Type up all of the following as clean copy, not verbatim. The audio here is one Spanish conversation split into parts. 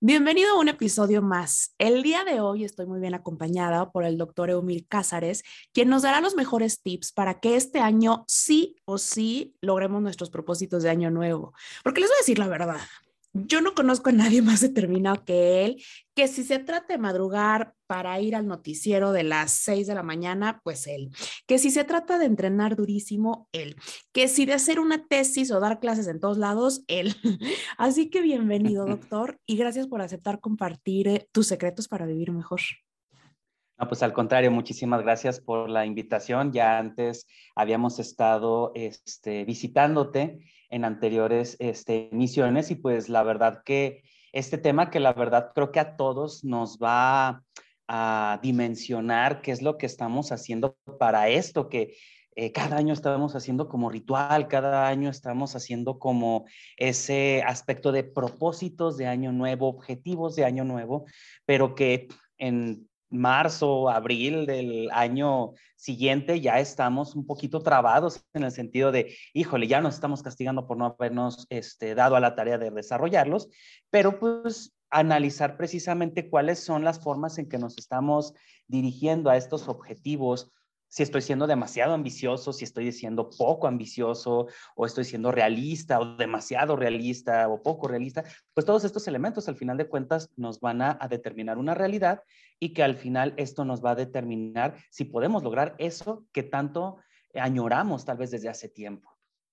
Bienvenido a un episodio más. El día de hoy estoy muy bien acompañada por el doctor Eumir Cázares, quien nos dará los mejores tips para que este año sí o sí logremos nuestros propósitos de año nuevo. Porque les voy a decir la verdad, yo no conozco a nadie más determinado que él, que si se trata de madrugar para ir al noticiero de las 6 de la mañana, pues él. Que si se trata de entrenar durísimo, él. Que si de hacer una tesis o dar clases en todos lados, él. Así que bienvenido, doctor, y gracias por aceptar compartir tus secretos para vivir mejor. No, pues al contrario, muchísimas gracias por la invitación. Ya antes habíamos estado visitándote en anteriores emisiones y pues la verdad que este tema que la verdad creo que a todos nos va a dimensionar qué es lo que estamos haciendo para esto, que cada año estamos haciendo como ritual, cada año estamos haciendo como ese aspecto de propósitos de año nuevo, objetivos de año nuevo, pero que en marzo, abril del año siguiente ya estamos un poquito trabados en el sentido de, híjole, ya nos estamos castigando por no habernos dado a la tarea de desarrollarlos, pero pues analizar precisamente cuáles son las formas en que nos estamos dirigiendo a estos objetivos, si estoy siendo demasiado ambicioso, si estoy siendo poco ambicioso, o estoy siendo realista, o demasiado realista, o poco realista, pues todos estos elementos al final de cuentas nos van a determinar una realidad y que al final esto nos va a determinar si podemos lograr eso que tanto añoramos tal vez desde hace tiempo.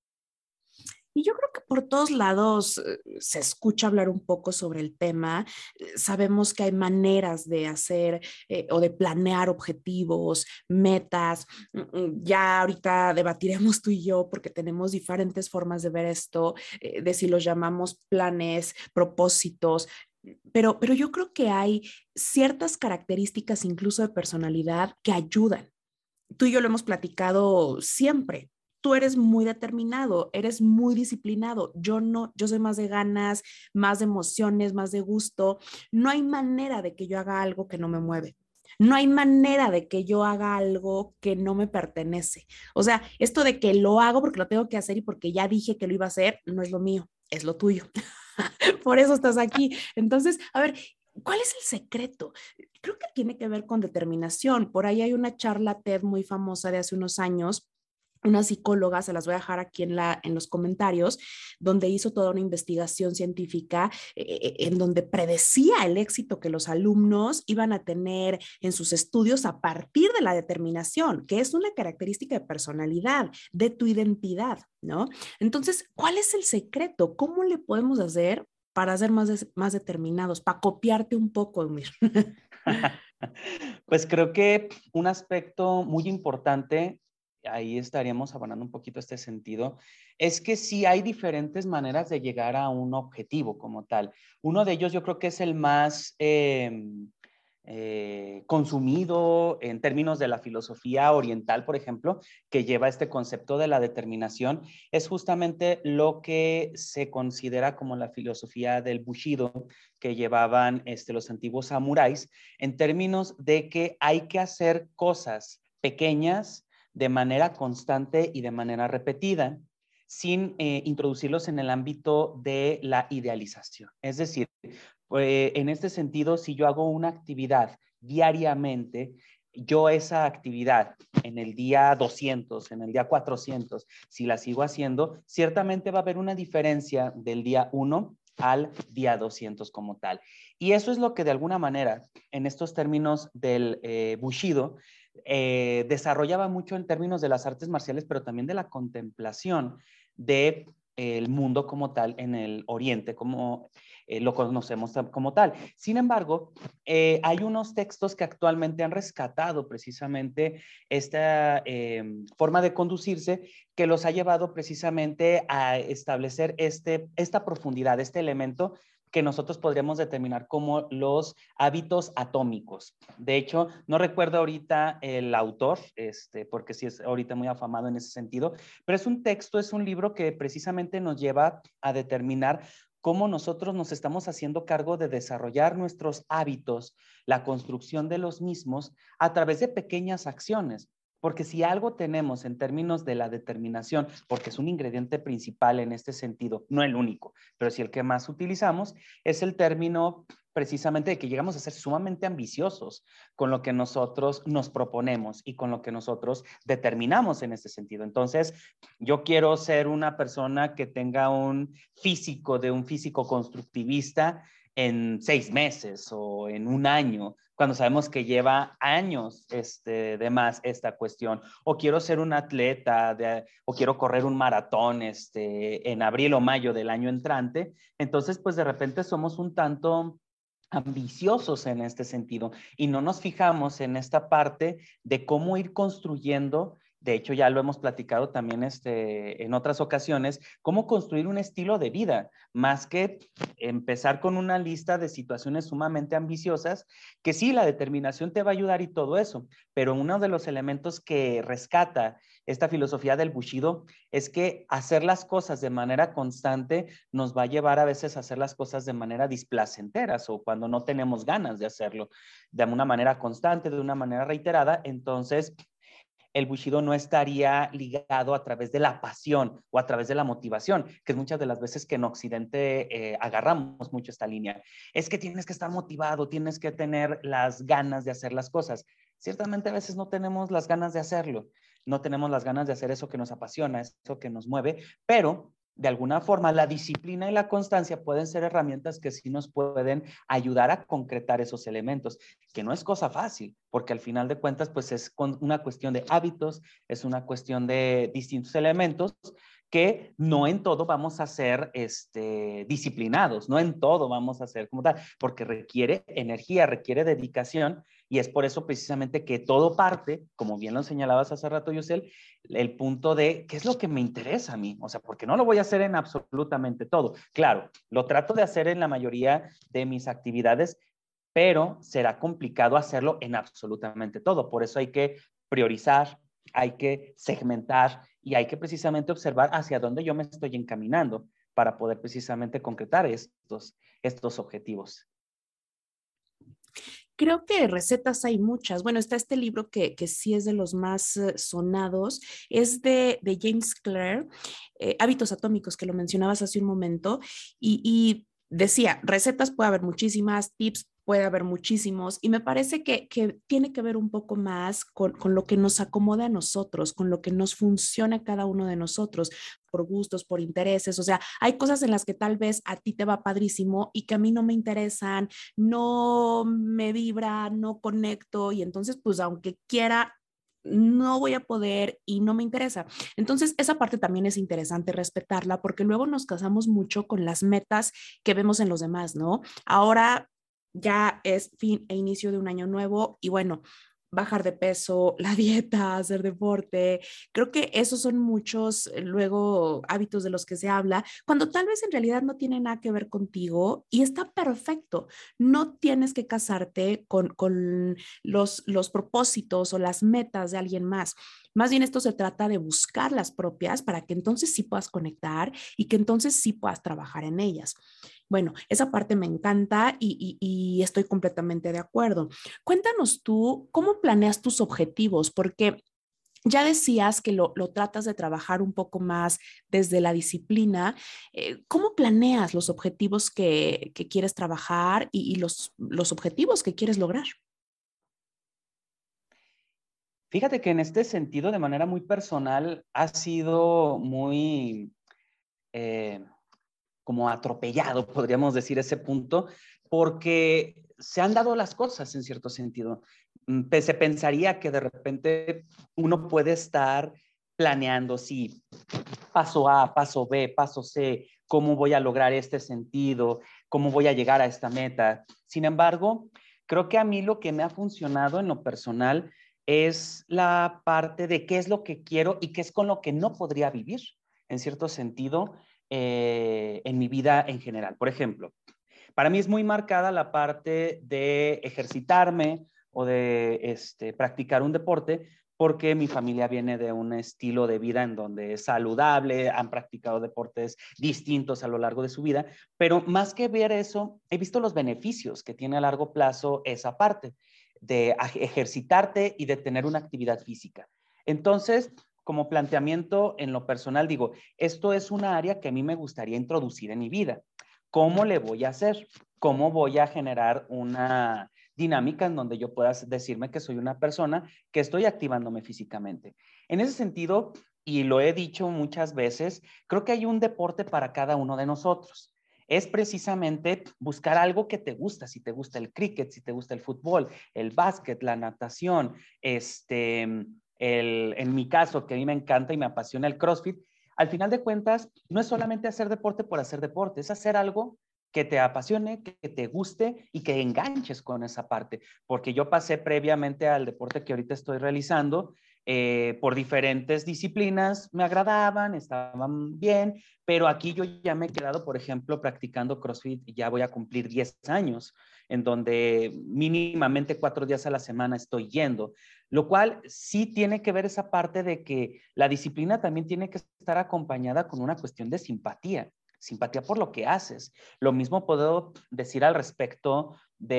Y yo creo que por todos lados se escucha hablar un poco sobre el tema. Sabemos que hay maneras de hacer o de planear objetivos, metas. Ya ahorita debatiremos tú y yo porque tenemos diferentes formas de ver esto, de si los llamamos planes, propósitos. Pero yo creo que hay ciertas características incluso de personalidad que ayudan. Tú y yo lo hemos platicado siempre. Tú eres muy determinado, eres muy disciplinado. Yo no, yo soy más de ganas, más de emociones, más de gusto. No hay manera de que yo haga algo que no me mueve. No hay manera de que yo haga algo que no me pertenece. O sea, esto de que lo hago porque lo tengo que hacer y porque ya dije que lo iba a hacer, no es lo mío, es lo tuyo. Por eso estás aquí. Entonces, a ver, ¿cuál es el secreto? Creo que tiene que ver con determinación. Por ahí hay una charla TED muy famosa de hace unos años, una psicóloga, se las voy a dejar aquí en los comentarios, donde hizo toda una investigación científica en donde predecía el éxito que los alumnos iban a tener en sus estudios a partir de la determinación, que es una característica de personalidad, de tu identidad, ¿no? Entonces, ¿cuál es el secreto? ¿Cómo le podemos hacer para ser más determinados, para copiarte un poco, Emir? Pues creo que un aspecto muy importante, ahí estaríamos abonando un poquito este sentido, es que sí hay diferentes maneras de llegar a un objetivo como tal. Uno de ellos yo creo que es el más consumido en términos de la filosofía oriental, por ejemplo, que lleva este concepto de la determinación, es justamente lo que se considera como la filosofía del Bushido que llevaban los antiguos samuráis, en términos de que hay que hacer cosas pequeñas de manera constante y de manera repetida, sin introducirlos en el ámbito de la idealización. Es decir, en este sentido, si yo hago una actividad diariamente, yo esa actividad en el día 200, en el día 400, si la sigo haciendo, ciertamente va a haber una diferencia del día 1 al día 200 como tal. Y eso es lo que de alguna manera, en estos términos del Bushido, desarrollaba mucho en términos de las artes marciales, pero también de la contemplación de el mundo como tal en el Oriente, como lo conocemos como tal. Sin embargo, hay unos textos que actualmente han rescatado precisamente esta forma de conducirse que los ha llevado precisamente a establecer esta profundidad, este elemento que nosotros podríamos determinar como los hábitos atómicos. De hecho, no recuerdo ahorita el autor, porque sí es ahorita muy afamado en ese sentido, pero es un texto, es un libro que precisamente nos lleva a determinar cómo nosotros nos estamos haciendo cargo de desarrollar nuestros hábitos, la construcción de los mismos a través de pequeñas acciones. Porque si algo tenemos en términos de la determinación, porque es un ingrediente principal en este sentido, no el único, pero sí el que más utilizamos, es el término precisamente de que llegamos a ser sumamente ambiciosos con lo que nosotros nos proponemos y con lo que nosotros determinamos en este sentido. Entonces, yo quiero ser una persona que tenga un físico constructivista en 6 meses o en un año, cuando sabemos que lleva años de más esta cuestión. O quiero ser un atleta o quiero correr un maratón en abril o mayo del año entrante. Entonces, pues de repente somos un tanto ambiciosos en este sentido y no nos fijamos en esta parte de cómo ir construyendo. De hecho, ya lo hemos platicado también en otras ocasiones, cómo construir un estilo de vida, más que empezar con una lista de situaciones sumamente ambiciosas, que sí, la determinación te va a ayudar y todo eso, pero uno de los elementos que rescata esta filosofía del Bushido es que hacer las cosas de manera constante nos va a llevar a veces a hacer las cosas de manera displacenteras o cuando no tenemos ganas de hacerlo de una manera constante, de una manera reiterada. Entonces el Bushido no estaría ligado a través de la pasión o a través de la motivación, que es muchas de las veces que en Occidente agarramos mucho esta línea. Es que tienes que estar motivado, tienes que tener las ganas de hacer las cosas. Ciertamente a veces no tenemos las ganas de hacerlo, no tenemos las ganas de hacer eso que nos apasiona, eso que nos mueve, pero de alguna forma la disciplina y la constancia pueden ser herramientas que sí nos pueden ayudar a concretar esos elementos, que no es cosa fácil, porque al final de cuentas pues es una cuestión de hábitos, es una cuestión de distintos elementos que no en todo vamos a ser disciplinados, no en todo vamos a ser como tal, porque requiere energía, requiere dedicación, y es por eso precisamente que todo parte, como bien lo señalabas hace rato, Yusel, el punto de qué es lo que me interesa a mí, o sea, porque no lo voy a hacer en absolutamente todo. Claro, lo trato de hacer en la mayoría de mis actividades, pero será complicado hacerlo en absolutamente todo. Por eso hay que priorizar, hay que segmentar y hay que precisamente observar hacia dónde yo me estoy encaminando para poder precisamente concretar estos objetivos. Creo que recetas hay muchas. Bueno, está este libro que sí es de los más sonados, es de James Clear, Hábitos Atómicos, que lo mencionabas hace un momento, y decía, recetas puede haber muchísimas, tips puede haber muchísimos, y me parece que tiene que ver un poco más con lo que nos acomoda a nosotros, con lo que nos funciona a cada uno de nosotros, por gustos, por intereses. O sea, hay cosas en las que tal vez a ti te va padrísimo y que a mí no me interesan, no me vibra, no conecto, y entonces pues aunque quiera no voy a poder y no me interesa. Entonces, esa parte también es interesante respetarla porque luego nos casamos mucho con las metas que vemos en los demás, ¿no? Ahora ya es fin e inicio de un año nuevo y bueno, bajar de peso, la dieta, hacer deporte. Creo que esos son muchos luego hábitos de los que se habla, cuando tal vez en realidad no tiene nada que ver contigo y está perfecto. No tienes que casarte con los propósitos o las metas de alguien más. Más bien esto se trata de buscar las propias para que entonces sí puedas conectar y que entonces sí puedas trabajar en ellas. Bueno, esa parte me encanta y estoy completamente de acuerdo. Cuéntanos tú, ¿cómo planeas tus objetivos? Porque ya decías que lo tratas de trabajar un poco más desde la disciplina. ¿Cómo planeas los objetivos que quieres trabajar y los objetivos que quieres lograr? Fíjate que en este sentido, de manera muy personal, ha sido muy eh, como atropellado, podríamos decir, ese punto, porque se han dado las cosas en cierto sentido. Se pensaría que de repente uno puede estar planeando, sí, paso A, paso B, paso C, cómo voy a lograr este sentido, cómo voy a llegar a esta meta. Sin embargo, creo que a mí lo que me ha funcionado en lo personal es la parte de qué es lo que quiero y qué es con lo que no podría vivir, en cierto sentido, en mi vida en general. Por ejemplo, para mí es muy marcada la parte de ejercitarme o de practicar un deporte, porque mi familia viene de un estilo de vida en donde es saludable, han practicado deportes distintos a lo largo de su vida, pero más que ver eso, he visto los beneficios que tiene a largo plazo esa parte de ejercitarte y de tener una actividad física. Entonces, como planteamiento en lo personal, digo, esto es una área que a mí me gustaría introducir en mi vida. ¿Cómo le voy a hacer? ¿cómo voy a generar una dinámica en donde yo pueda decirme que soy una persona que estoy activándome físicamente? En ese sentido, y lo he dicho muchas veces, creo que hay un deporte para cada uno de nosotros. Es precisamente buscar algo que te gusta, si te gusta el cricket, si te gusta el fútbol, el básquet, la natación, en mi caso, que a mí me encanta y me apasiona el CrossFit. Al final de cuentas, no es solamente hacer deporte por hacer deporte, es hacer algo que te apasione, que te guste y que enganches con esa parte. Porque yo pasé previamente al deporte que ahorita estoy realizando por diferentes disciplinas, me agradaban, estaban bien, pero aquí yo ya me he quedado, por ejemplo, practicando CrossFit y ya voy a cumplir 10 años, en donde mínimamente 4 días a la semana estoy yendo, lo cual sí tiene que ver esa parte de que la disciplina también tiene que estar acompañada con una cuestión de simpatía por lo que haces. Lo mismo puedo decir al respecto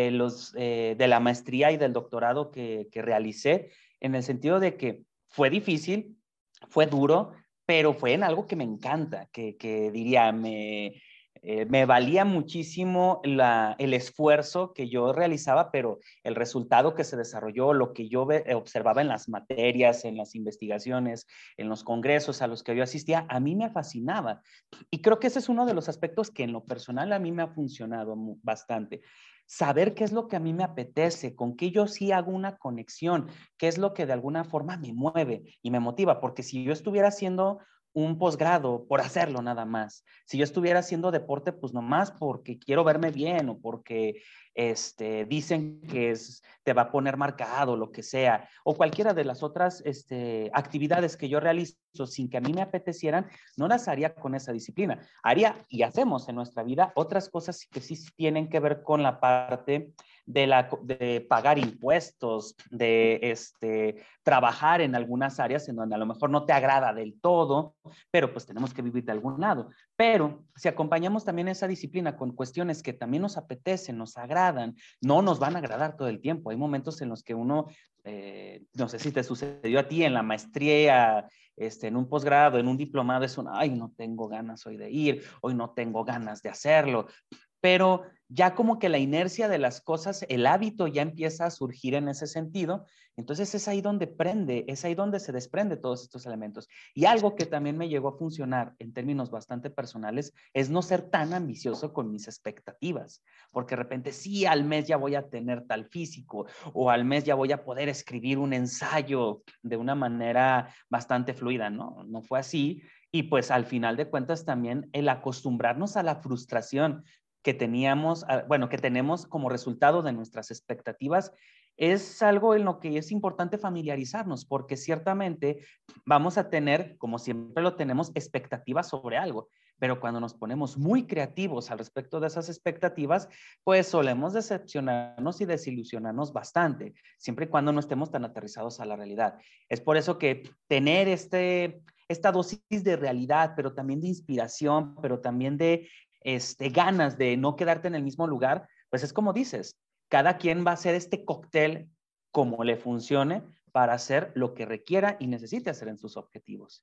de la maestría y del doctorado que realicé, en el sentido de que fue difícil, fue duro, pero fue en algo que me encanta, que diría, me valía muchísimo el esfuerzo que yo realizaba, pero el resultado que se desarrolló, lo que yo observaba en las materias, en las investigaciones, en los congresos a los que yo asistía, a mí me fascinaba. Y creo que ese es uno de los aspectos que en lo personal a mí me ha funcionado bastante. Saber qué es lo que a mí me apetece, con qué yo sí hago una conexión, qué es lo que de alguna forma me mueve y me motiva, porque si yo estuviera haciendo un posgrado por hacerlo nada más, si yo estuviera haciendo deporte pues nomás porque quiero verme bien o porque dicen que te va a poner marcado, lo que sea, o cualquiera de las otras actividades que yo realizo sin que a mí me apetecieran, no las haría con esa disciplina. Haría y hacemos en nuestra vida otras cosas que sí tienen que ver con la parte de pagar impuestos, de trabajar en algunas áreas en donde a lo mejor no te agrada del todo, pero pues tenemos que vivir de algún lado. Pero si acompañamos también esa disciplina con cuestiones que también nos apetecen, nos agradan, no nos van a agradar todo el tiempo. Hay momentos en los que uno, no sé si te sucedió a ti en la maestría, en un posgrado, en un diplomado, es ay, no tengo ganas hoy de ir, hoy no tengo ganas de hacerlo, pero ya como que la inercia de las cosas, el hábito ya empieza a surgir en ese sentido, entonces es ahí donde es ahí donde se desprende todos estos elementos. Y algo que también me llegó a funcionar en términos bastante personales es no ser tan ambicioso con mis expectativas, porque de repente sí, al mes ya voy a tener tal físico o al mes ya voy a poder escribir un ensayo de una manera bastante fluida, ¿no? No fue así. Y pues al final de cuentas también el acostumbrarnos a la frustración que teníamos, bueno, que tenemos como resultado de nuestras expectativas, es algo en lo que es importante familiarizarnos, porque ciertamente vamos a tener, como siempre lo tenemos, expectativas sobre algo, pero cuando nos ponemos muy creativos al respecto de esas expectativas, pues solemos decepcionarnos y desilusionarnos bastante, siempre y cuando no estemos tan aterrizados a la realidad. Es por eso que tener esta dosis de realidad, pero también de inspiración, pero también de ganas de no quedarte en el mismo lugar, pues es como dices, cada quien va a hacer este cóctel como le funcione para hacer lo que requiera y necesite hacer en sus objetivos.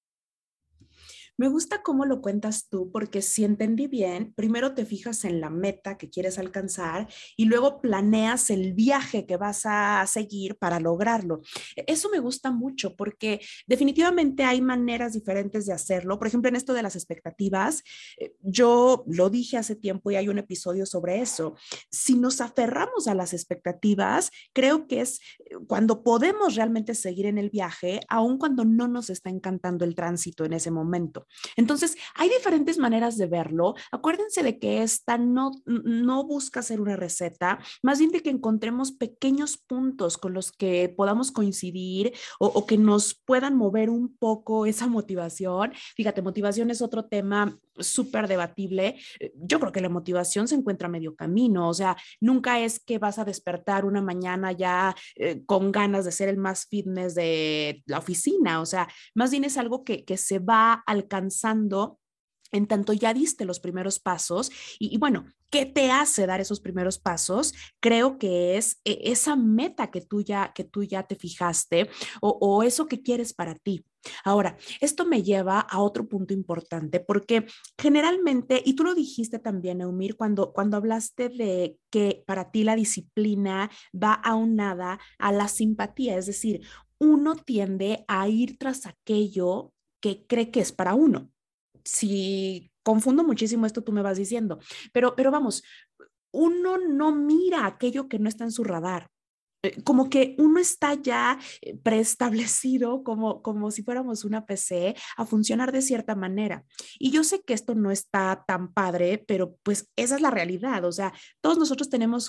Me gusta cómo lo cuentas tú, porque si entendí bien, primero te fijas en la meta que quieres alcanzar y luego planeas el viaje que vas a seguir para lograrlo. Eso me gusta mucho porque definitivamente hay maneras diferentes de hacerlo. Por ejemplo, en esto de las expectativas, yo lo dije hace tiempo y hay un episodio sobre eso. Si nos aferramos a las expectativas, creo que es cuando podemos realmente seguir en el viaje, aun cuando no nos está encantando el tránsito en ese momento. Entonces, hay diferentes maneras de verlo. Acuérdense de que esta no busca ser una receta, más bien de que encontremos pequeños puntos con los que podamos coincidir o que nos puedan mover un poco esa motivación. Fíjate, motivación es otro tema súper debatible. Yo creo que la motivación se encuentra a medio camino, o sea, nunca es que vas a despertar una mañana ya con ganas de ser el más fitness de la oficina, o sea, más bien es algo que se va alcanzando En tanto ya diste los primeros pasos y bueno, ¿qué te hace dar esos primeros pasos? Creo que es esa meta que tú ya te fijaste o eso que quieres para ti. Ahora, esto me lleva a otro punto importante porque generalmente, y tú lo dijiste también, Eumir, cuando hablaste de que para ti la disciplina va aunada a la simpatía, es decir, uno tiende a ir tras aquello que cree que es para uno. Si confundo muchísimo esto, tú me vas diciendo, pero vamos, uno no mira aquello que no está en su radar. Como que uno está ya preestablecido como si fuéramos una PC a funcionar de cierta manera. Y yo sé que esto no está tan padre, pero pues esa es la realidad. O sea, todos nosotros tenemos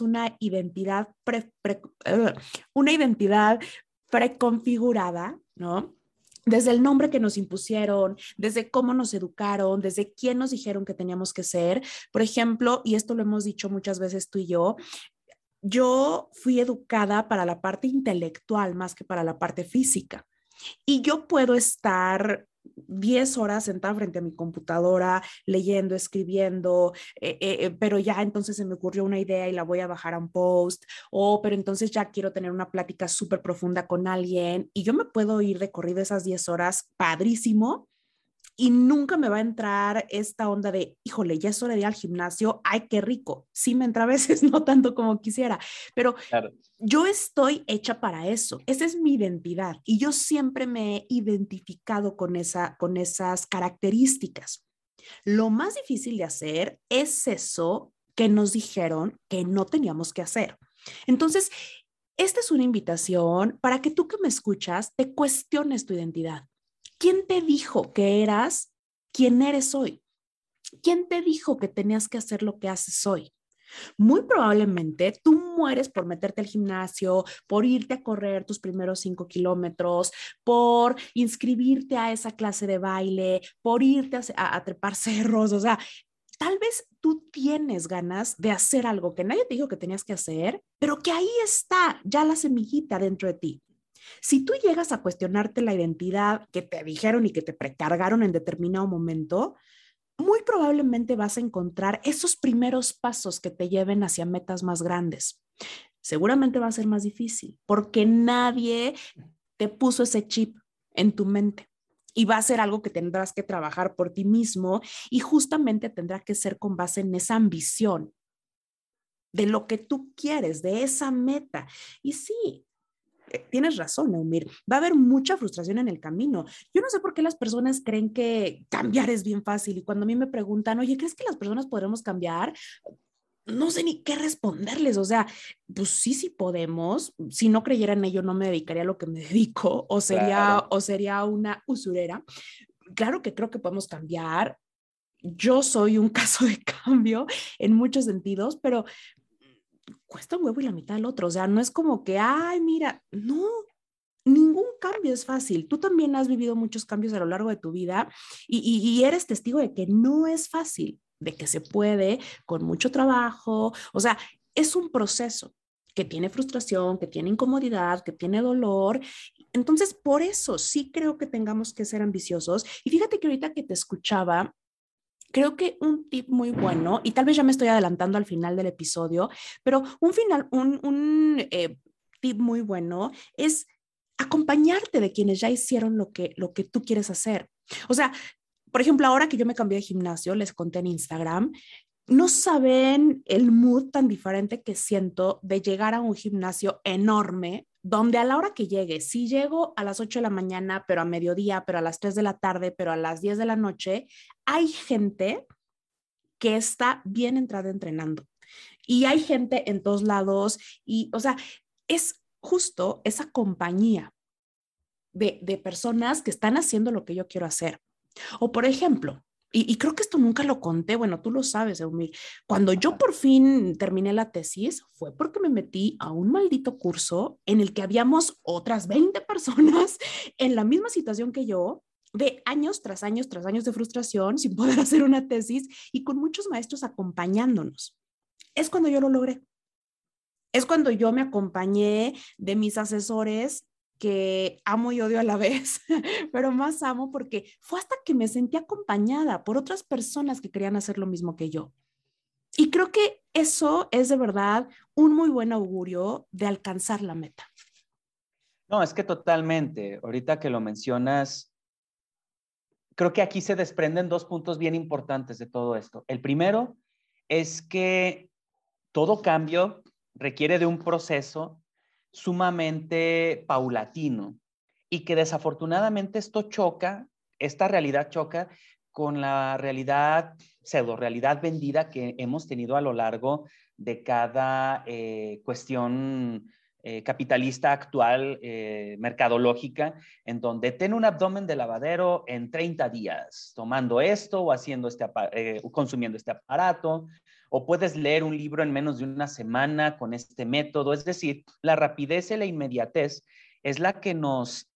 una identidad preconfigurada, ¿no? Desde el nombre que nos impusieron, desde cómo nos educaron, desde quién nos dijeron que teníamos que ser. Por ejemplo, y esto lo hemos dicho muchas veces tú y yo fui educada para la parte intelectual más que para la parte física. Y yo puedo estar 10 horas sentada frente a mi computadora, leyendo, escribiendo, pero ya entonces se me ocurrió una idea y la voy a bajar a un post, o pero entonces ya quiero tener una plática súper profunda con alguien y yo me puedo ir de corrido esas 10 horas, padrísimo, y nunca me va a entrar esta onda de, híjole, ya es hora de ir al gimnasio, ay, qué rico. Sí me entra a veces, no tanto como quisiera, pero Claro. yo estoy hecha para eso. Esa es mi identidad y yo siempre me he identificado con esas características. Lo más difícil de hacer es eso que nos dijeron que no teníamos que hacer. Entonces, esta es una invitación para que tú que me escuchas te cuestiones tu identidad. ¿Quién te dijo que eras quien eres hoy? ¿Quién te dijo que tenías que hacer lo que haces hoy? Muy probablemente tú mueres por meterte al gimnasio, por irte a correr tus primeros 5 kilómetros, por inscribirte a esa clase de baile, por irte a trepar cerros. O sea, tal vez tú tienes ganas de hacer algo que nadie te dijo que tenías que hacer, pero que ahí está ya la semillita dentro de ti. Si tú llegas a cuestionarte la identidad que te dijeron y que te precargaron en determinado momento, muy probablemente vas a encontrar esos primeros pasos que te lleven hacia metas más grandes. Seguramente va a ser más difícil porque nadie te puso ese chip en tu mente y va a ser algo que tendrás que trabajar por ti mismo y justamente tendrá que ser con base en esa ambición de lo que tú quieres, de esa meta. Y sí, tienes razón, Eumir, va a haber mucha frustración en el camino. Yo no sé por qué las personas creen que cambiar es bien fácil y cuando a mí me preguntan, oye, ¿crees que las personas podremos cambiar? No sé ni qué responderles, o sea, pues sí, sí podemos. Si no creyera en ello, no me dedicaría a lo que me dedico Claro. o sería una usurera. Claro que creo que podemos cambiar. Yo soy un caso de cambio en muchos sentidos, pero cuesta un huevo y la mitad del otro. O sea, no es como que, ay, mira, no, ningún cambio es fácil. Tú también has vivido muchos cambios a lo largo de tu vida y eres testigo de que no es fácil, de que se puede con mucho trabajo. O sea, es un proceso que tiene frustración, que tiene incomodidad, que tiene dolor. Entonces, por eso sí creo que tengamos que ser ambiciosos. Y fíjate que ahorita que te escuchaba, creo que un tip muy bueno, y tal vez ya me estoy adelantando al final del episodio, pero un tip muy bueno es acompañarte de quienes ya hicieron lo que tú quieres hacer. O sea, por ejemplo, ahora que yo me cambié de gimnasio, les conté en Instagram, no saben el mood tan diferente que siento de llegar a un gimnasio enorme, donde a la hora que llegue, si llego a las 8 de la mañana, pero a mediodía, pero a las 3 de la tarde, pero a las 10 de la noche, hay gente que está bien entrada entrenando. Y hay gente en todos lados y, o sea, es justo esa compañía de personas que están haciendo lo que yo quiero hacer. O por ejemplo, y creo que esto nunca lo conté, bueno, tú lo sabes, Eumir, cuando yo por fin terminé la tesis fue porque me metí a un maldito curso en el que habíamos otras 20 personas en la misma situación que yo, de años tras años tras años de frustración sin poder hacer una tesis y con muchos maestros acompañándonos. Es cuando yo lo logré. Es cuando yo me acompañé de mis asesores que amo y odio a la vez, pero más amo porque fue hasta que me sentí acompañada por otras personas que querían hacer lo mismo que yo. Y creo que eso es de verdad un muy buen augurio de alcanzar la meta. No, es que totalmente. Ahorita que lo mencionas, creo que aquí se desprenden dos puntos bien importantes de todo esto. El primero es que todo cambio requiere de un proceso sumamente paulatino y que desafortunadamente esta realidad choca con la realidad, pseudo realidad vendida que hemos tenido a lo largo de cada cuestión capitalista actual, mercadológica, en donde ten un abdomen de lavadero en 30 días, tomando esto o haciendo consumiendo este aparato, o puedes leer un libro en menos de una semana con este método. Es decir, la rapidez y la inmediatez es la que nos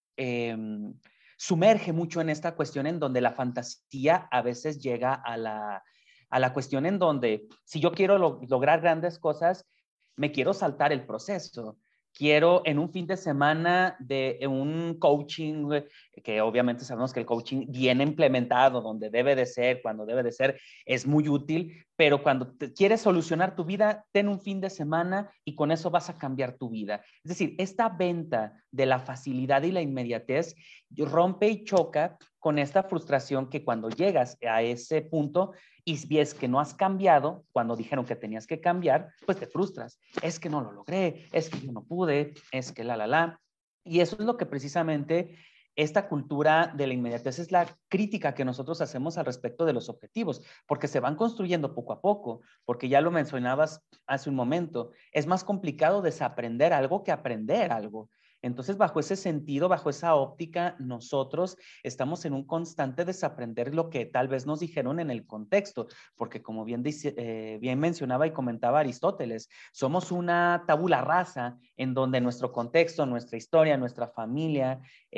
sumerge mucho en esta cuestión en donde la fantasía a veces llega a la cuestión en donde si yo quiero lograr grandes cosas, me quiero saltar el proceso. Quiero en un fin de semana de un coaching, que obviamente sabemos que el coaching bien implementado, donde debe de ser, cuando debe de ser, es muy útil, pero cuando quieres solucionar tu vida, ten un fin de semana y con eso vas a cambiar tu vida. Es decir, esta venta de la facilidad y la inmediatez rompe y choca con esta frustración que cuando llegas a ese punto y ves que no has cambiado, cuando dijeron que tenías que cambiar, pues te frustras. Es que no lo logré, es que yo no pude, es que la. Y eso es lo que precisamente esta cultura de la inmediatez es la crítica que nosotros hacemos al respecto de los objetivos, porque se van construyendo poco a poco, porque ya lo mencionabas hace un momento, es más complicado desaprender algo que aprender algo. Entonces, bajo ese sentido, bajo esa óptica, nosotros estamos en un constante desaprender lo que tal vez nos dijeron en el contexto, porque como bien mencionaba y comentaba Aristóteles, somos una tabula rasa en donde nuestro contexto, nuestra historia, nuestra familia,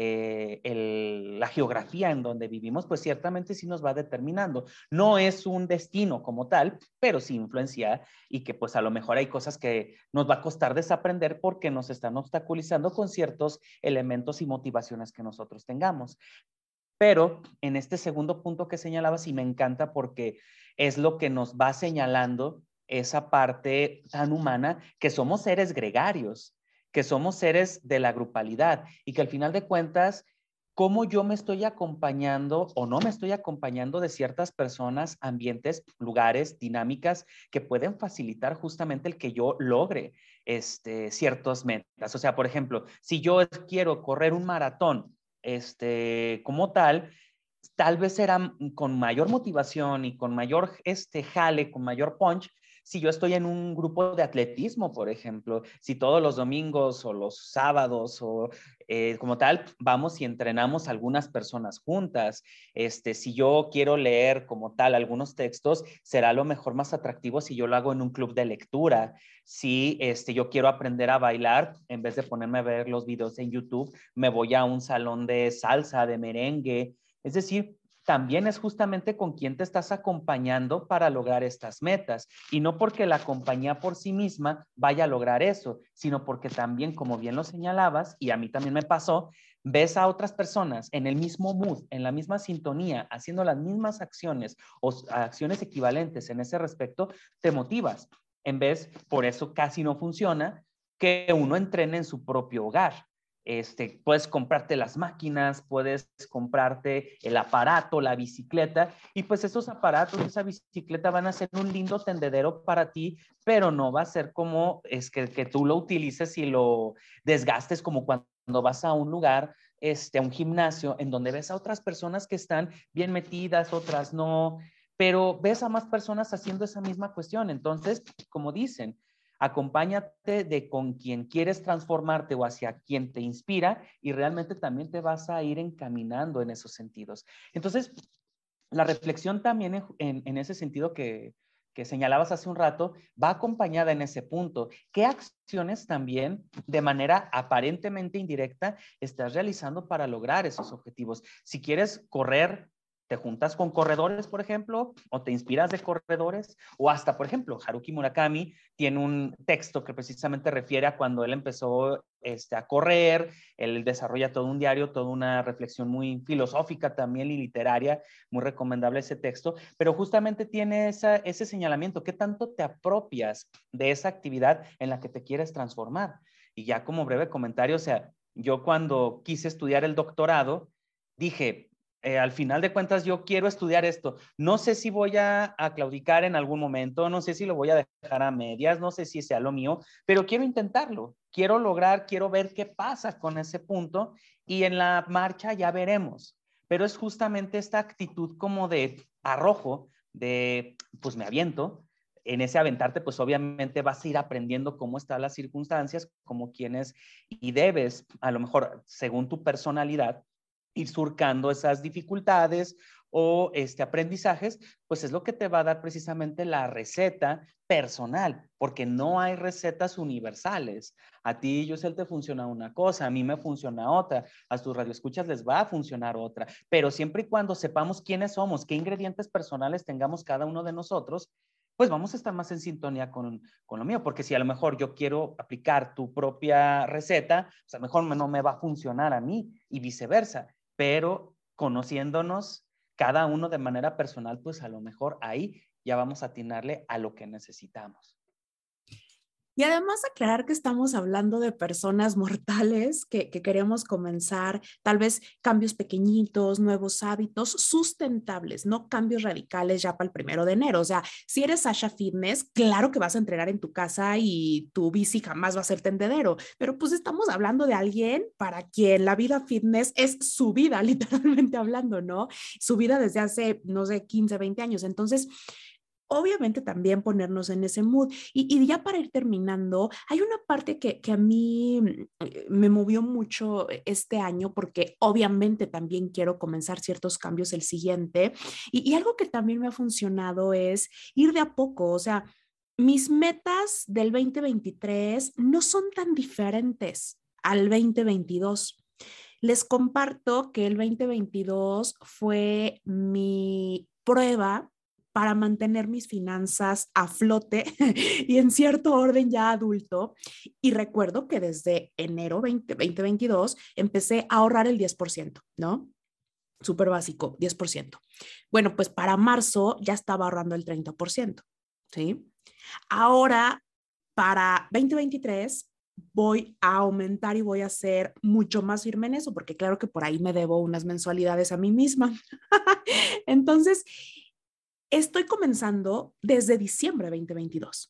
la geografía en donde vivimos, pues ciertamente sí nos va determinando. No es un destino como tal, pero sí influencia y que pues a lo mejor hay cosas que nos va a costar desaprender porque nos están obstaculizando con ciertos elementos y motivaciones que nosotros tengamos. Pero en este segundo punto que señalabas, y me encanta porque es lo que nos va señalando esa parte tan humana que somos seres gregarios, que somos seres de la grupalidad y que al final de cuentas, cómo yo me estoy acompañando o no me estoy acompañando de ciertas personas, ambientes, lugares, dinámicas que pueden facilitar justamente el que yo logre ciertas metas. O sea, por ejemplo, si yo quiero correr un maratón, como tal vez será con mayor motivación y con mayor jale, con mayor punch, si yo estoy en un grupo de atletismo, por ejemplo, si todos los domingos o los sábados o como tal, vamos y entrenamos algunas personas juntas. Si yo quiero leer como tal algunos textos, será lo mejor más atractivo si yo lo hago en un club de lectura. Si yo quiero aprender a bailar, en vez de ponerme a ver los videos en YouTube, me voy a un salón de salsa, de merengue. Es decir, también es justamente con quién te estás acompañando para lograr estas metas. Y no porque la compañía por sí misma vaya a lograr eso, sino porque también, como bien lo señalabas, y a mí también me pasó, ves a otras personas en el mismo mood, en la misma sintonía, haciendo las mismas acciones o acciones equivalentes en ese respecto, te motivas. En vez, por eso casi no funciona, que uno entrene en su propio hogar. Puedes comprarte las máquinas, puedes comprarte el aparato, la bicicleta, y pues esos aparatos, esa bicicleta van a ser un lindo tendedero para ti, pero no va a ser como que tú lo utilices y lo desgastes como cuando vas a un lugar, a un gimnasio, en donde ves a otras personas que están bien metidas, otras no, pero ves a más personas haciendo esa misma cuestión. Entonces, como dicen, acompáñate de con quien quieres transformarte o hacia quien te inspira y realmente también te vas a ir encaminando en esos sentidos. Entonces, la reflexión también en ese sentido que señalabas hace un rato, va acompañada en ese punto. ¿Qué acciones también de manera aparentemente indirecta estás realizando para lograr esos objetivos? Si quieres correr te juntas con corredores, por ejemplo, o te inspiras de corredores, o hasta, por ejemplo, Haruki Murakami tiene un texto que precisamente refiere a cuando él empezó a correr, él desarrolla todo un diario, toda una reflexión muy filosófica también y literaria, muy recomendable ese texto, pero justamente tiene ese señalamiento, ¿qué tanto te apropias de esa actividad en la que te quieres transformar? Y ya como breve comentario, o sea, yo cuando quise estudiar el doctorado, dije, al final de cuentas yo quiero estudiar esto. No sé si voy a claudicar en algún momento, no sé si lo voy a dejar a medias, no sé si sea lo mío, pero quiero intentarlo, quiero lograr, quiero ver qué pasa con ese punto y en la marcha ya veremos. Pero es justamente esta actitud como de arrojo, de pues me aviento. En ese aventarte, pues obviamente vas a ir aprendiendo cómo están las circunstancias, cómo quienes, y debes, a lo mejor, según tu personalidad, ir surcando esas dificultades o aprendizajes, pues es lo que te va a dar precisamente la receta personal, porque no hay recetas universales. A ti, Yosel, te funciona una cosa, a mí me funciona otra, a tus radioescuchas les va a funcionar otra, pero siempre y cuando sepamos quiénes somos, qué ingredientes personales tengamos cada uno de nosotros, pues vamos a estar más en sintonía con lo mío, porque si a lo mejor yo quiero aplicar tu propia receta, pues a lo mejor no me va a funcionar a mí y viceversa, pero conociéndonos cada uno de manera personal, pues a lo mejor ahí ya vamos a atinarle a lo que necesitamos. Y además aclarar que estamos hablando de personas mortales que queremos comenzar tal vez cambios pequeñitos, nuevos hábitos sustentables, no cambios radicales ya para el 1 de enero. O sea, si eres Sasha Fitness, claro que vas a entrenar en tu casa y tu bici jamás va a ser tendedero, pero pues estamos hablando de alguien para quien la vida fitness es su vida, literalmente hablando, ¿no? Su vida desde hace, no sé, 15, 20 años. Entonces, obviamente también ponernos en ese mood. Y ya para ir terminando, hay una parte que a mí me movió mucho este año porque obviamente también quiero comenzar ciertos cambios el siguiente. Y algo que también me ha funcionado es ir de a poco, o sea, mis metas del 2023 no son tan diferentes al 2022. Les comparto que el 2022 fue mi prueba para mantener mis finanzas a flote y en cierto orden ya adulto. Y recuerdo que desde enero 2022 empecé a ahorrar el 10%, ¿no? Súper básico, 10%. Bueno, pues para marzo ya estaba ahorrando el 30%, ¿sí? Ahora, para 2023, voy a aumentar y voy a ser mucho más firme en eso, porque claro que por ahí me debo unas mensualidades a mí misma. Entonces, estoy comenzando desde diciembre de 2022.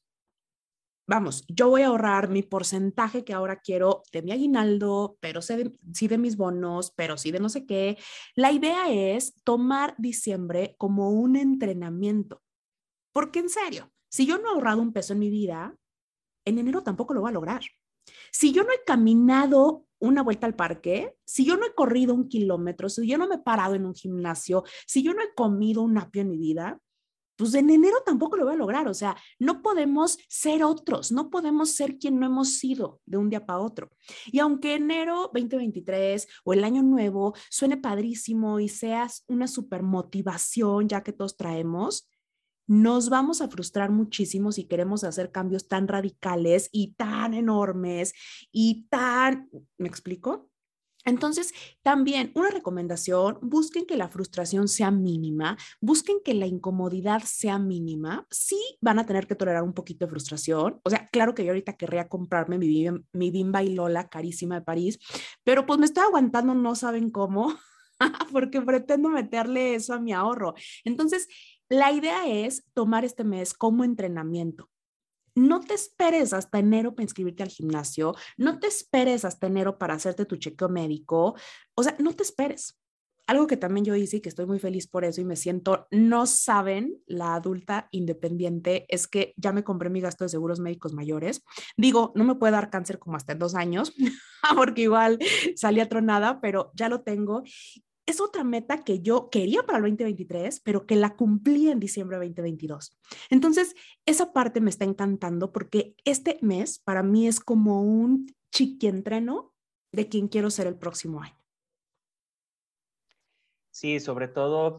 Vamos, yo voy a ahorrar mi porcentaje que ahora quiero de mi aguinaldo, pero sí de mis bonos, pero sí de no sé qué. La idea es tomar diciembre como un entrenamiento, porque en serio, si yo no he ahorrado un peso en mi vida, en enero tampoco lo voy a lograr. Si yo no he caminado una vuelta al parque, si yo no he corrido 1 kilómetro, si yo no me he parado en un gimnasio, si yo no he comido un apio en mi vida, pues en enero tampoco lo voy a lograr. O sea, no podemos ser otros, no podemos ser quien no hemos sido de un día para otro. Y aunque enero 2023 o el año nuevo suene padrísimo y seas una super motivación ya que todos traemos, nos vamos a frustrar muchísimo si queremos hacer cambios tan radicales y tan enormes y tan, ¿me explico? Entonces, también una recomendación, busquen que la frustración sea mínima, busquen que la incomodidad sea mínima. Sí van a tener que tolerar un poquito de frustración. O sea, claro que yo ahorita querría comprarme mi Bimba y Lola carísima de París, pero pues me estoy aguantando, no saben cómo, porque pretendo meterle eso a mi ahorro. Entonces, la idea es tomar este mes como entrenamiento. No te esperes hasta enero para inscribirte al gimnasio, no te esperes hasta enero para hacerte tu chequeo médico, o sea, no te esperes. Algo que también yo hice y que estoy muy feliz por eso y me siento, no saben, la adulta independiente, es que ya me compré mi gasto de seguros médicos mayores. Digo, no me puede dar cáncer como hasta en 2 años, porque igual salí atronada, pero ya lo tengo. Es otra meta que yo quería para el 2023, pero que la cumplí en diciembre de 2022. Entonces, esa parte me está encantando porque este mes para mí es como un chiquientreno de quien quiero ser el próximo año. Sí, sobre todo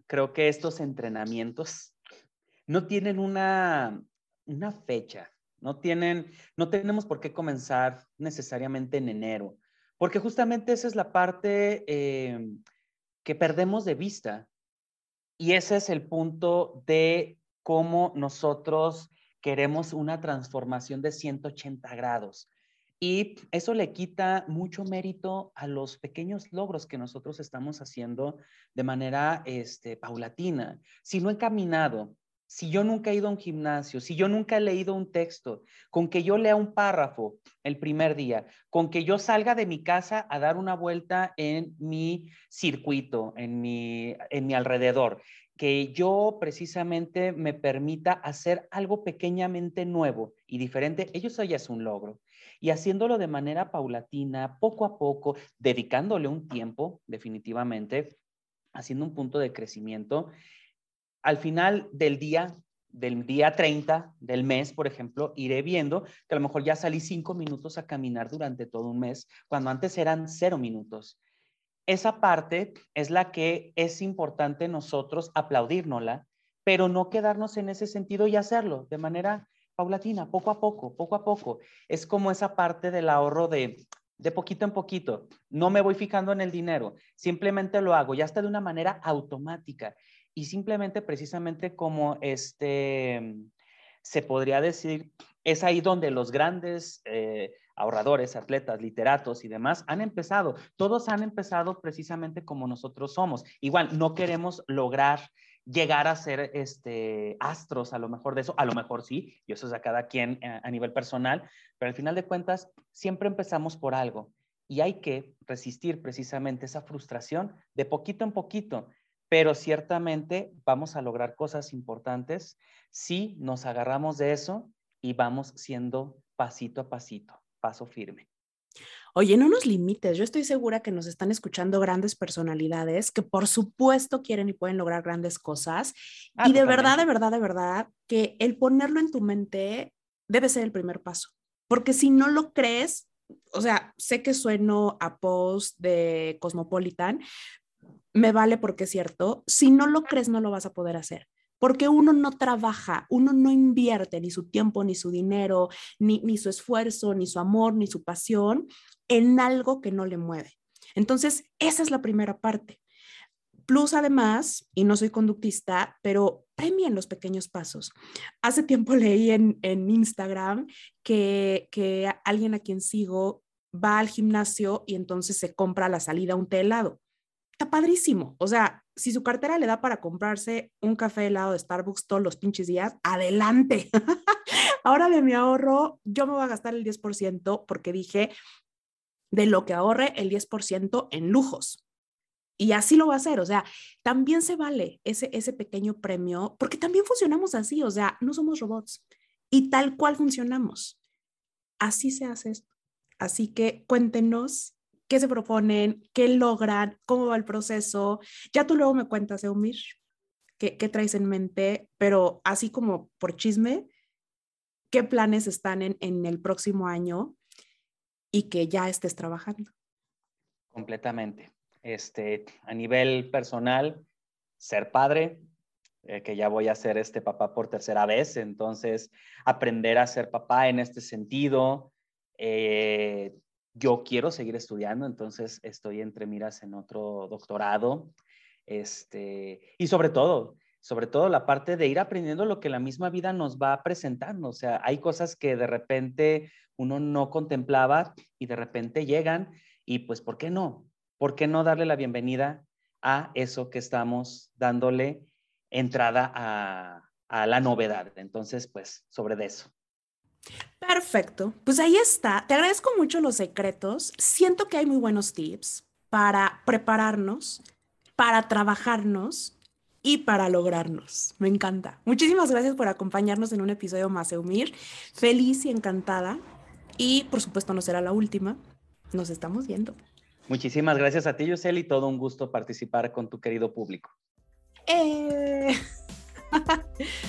creo que estos entrenamientos no tienen una fecha, no tenemos por qué comenzar necesariamente en enero, porque justamente esa es la parte que perdemos de vista. Y ese es el punto de cómo nosotros queremos una transformación de 180 grados. Y eso le quita mucho mérito a los pequeños logros que nosotros estamos haciendo de manera paulatina. Si no he caminado, si yo nunca he ido a un gimnasio, si yo nunca he leído un texto, con que yo lea un párrafo el primer día, con que yo salga de mi casa a dar una vuelta en mi circuito, en mi alrededor, que yo precisamente me permita hacer algo pequeñamente nuevo y diferente, eso ya es un logro. Y haciéndolo de manera paulatina, poco a poco, dedicándole un tiempo, definitivamente, haciendo un punto de crecimiento, al final del día 30 del mes, por ejemplo, iré viendo que a lo mejor ya salí 5 minutos a caminar durante todo un mes, cuando antes eran 0 minutos. Esa parte es la que es importante nosotros aplaudírnosla, pero no quedarnos en ese sentido y hacerlo de manera paulatina, poco a poco, poco a poco. Es como esa parte del ahorro de poquito en poquito. No me voy fijando en el dinero, simplemente lo hago, ya está de una manera automática. Y simplemente, precisamente como se podría decir, es ahí donde los grandes ahorradores, atletas, literatos y demás han empezado. Todos han empezado precisamente como nosotros somos. Igual, no queremos lograr llegar a ser astros, a lo mejor de eso, a lo mejor sí, y eso es a cada quien a nivel personal, pero al final de cuentas siempre empezamos por algo y hay que resistir precisamente esa frustración de poquito en poquito, pero ciertamente vamos a lograr cosas importantes si nos agarramos de eso y vamos siendo pasito a pasito, paso firme. Oye, no nos limites. Yo estoy segura que nos están escuchando grandes personalidades que por supuesto quieren y pueden lograr grandes cosas. Y de verdad, Totalmente. de verdad, de verdad, que el ponerlo en tu mente debe ser el primer paso. Porque si no lo crees, o sea, sé que sueno a post de Cosmopolitan, me vale porque es cierto. Si no lo crees, no lo vas a poder hacer. Porque uno no trabaja, uno no invierte ni su tiempo, ni su dinero, ni su esfuerzo, ni su amor, ni su pasión en algo que no le mueve. Entonces, esa es la primera parte. Plus, además, y no soy conductista, pero premien los pequeños pasos. Hace tiempo leí en Instagram que alguien a quien sigo va al gimnasio y entonces se compra a la salida un té helado. Está padrísimo. O sea, si su cartera le da para comprarse un café helado de Starbucks todos los pinches días, adelante. Ahora de mi ahorro, yo me voy a gastar el 10% porque dije, de lo que ahorre, el 10% en lujos. Y así lo va a hacer. O sea, también se vale ese pequeño premio porque también funcionamos así. O sea, no somos robots y tal cual funcionamos. Así se hace esto. Así que cuéntenos qué se proponen, qué logran, cómo va el proceso. Ya tú luego me cuentas, Eumir, qué traes en mente, pero así como por chisme, qué planes están en el próximo año y que ya estés trabajando. Completamente. A nivel personal, ser padre, que ya voy a ser papá por tercera vez, entonces aprender a ser papá en este sentido. Yo quiero seguir estudiando, entonces estoy entre miras en otro doctorado. Y sobre todo la parte de ir aprendiendo lo que la misma vida nos va presentando. O sea, hay cosas que de repente uno no contemplaba y de repente llegan y pues, ¿por qué no? ¿Por qué no darle la bienvenida a eso que estamos dándole entrada a la novedad? Entonces, pues, sobre eso. Perfecto. Pues ahí está. Te agradezco mucho los secretos. Siento que hay muy buenos tips para prepararnos, para trabajarnos y para lograrnos. Me encanta. Muchísimas gracias por acompañarnos en un episodio más, Eumir. Feliz y encantada. Y por supuesto no será la última. Nos estamos viendo. Muchísimas gracias a ti, Yuseli. Todo un gusto participar con tu querido público. ¡Eh!